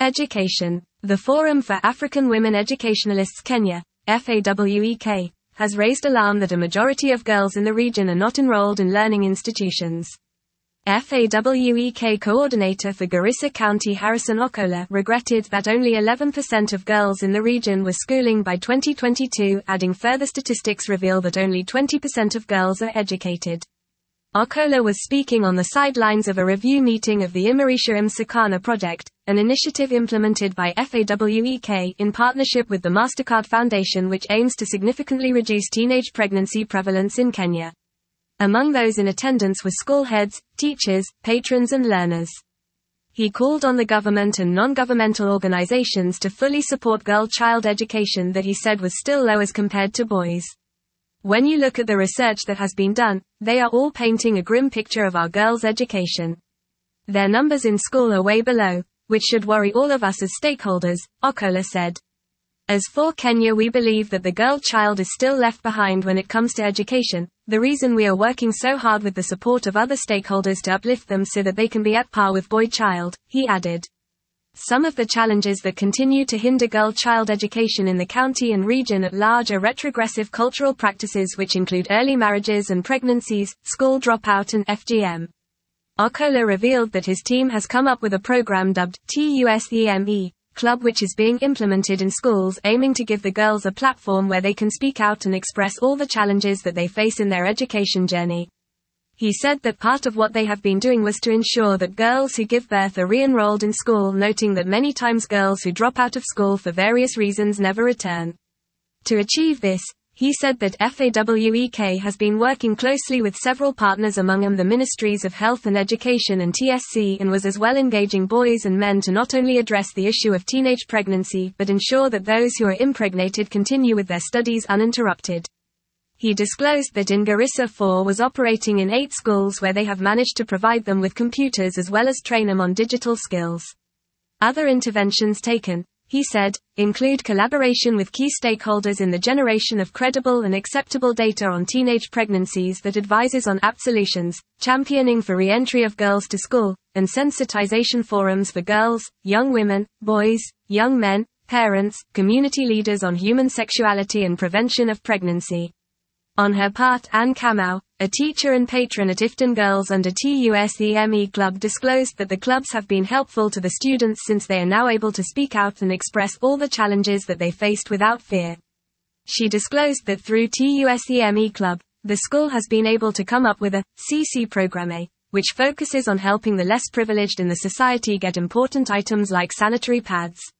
Education. The Forum for African Women Educationalists Kenya, FAWEK, has raised alarm that a majority of girls in the region are not enrolled in learning institutions. FAWEK coordinator for Garissa County Harrison Okola regretted that only 11% of girls in the region were schooling by 2022, adding further statistics reveal that only 20% of girls are educated. Okola was speaking on the sidelines of a review meeting of the Imarisha Msakana project, an initiative implemented by FAWEK in partnership with the MasterCard Foundation, which aims to significantly reduce teenage pregnancy prevalence in Kenya. Among those in attendance were school heads, teachers, patrons and learners. He called on the government and non-governmental organizations to fully support girl-child education that he said was still low as compared to boys. When you look at the research that has been done, they are all painting a grim picture of our girls' education. Their numbers in school are way below, which should worry all of us as stakeholders, Okola said. As for Kenya, we believe that the girl child is still left behind when it comes to education, the reason we are working so hard with the support of other stakeholders to uplift them so that they can be at par with boy child, he added. Some of the challenges that continue to hinder girl child education in the county and region at large are retrogressive cultural practices which include early marriages and pregnancies, school dropout and FGM. Okola revealed that his team has come up with a program dubbed TUSEME Club, which is being implemented in schools, aiming to give the girls a platform where they can speak out and express all the challenges that they face in their education journey. He said that part of what they have been doing was to ensure that girls who give birth are re-enrolled in school, noting that many times girls who drop out of school for various reasons never return. To achieve this, he said that FAWEK has been working closely with several partners, among them the Ministries of Health and Education and TSC, and was as well engaging boys and men to not only address the issue of teenage pregnancy but ensure that those who are impregnated continue with their studies uninterrupted. He disclosed that in Garissa 4 was operating in 8 schools where they have managed to provide them with computers as well as train them on digital skills. Other interventions taken, he said, include collaboration with key stakeholders in the generation of credible and acceptable data on teenage pregnancies that advises on apt solutions, championing for re-entry of girls to school, and sensitization forums for girls, young women, boys, young men, parents, community leaders on human sexuality and prevention of pregnancy. On her part, Anne Kamau, a teacher and patron at Ifton Girls under TUSEME Club, disclosed that the clubs have been helpful to the students since they are now able to speak out and express all the challenges that they faced without fear. She disclosed that through TUSEME Club, the school has been able to come up with a CC program, which focuses on helping the less privileged in the society get important items like sanitary pads.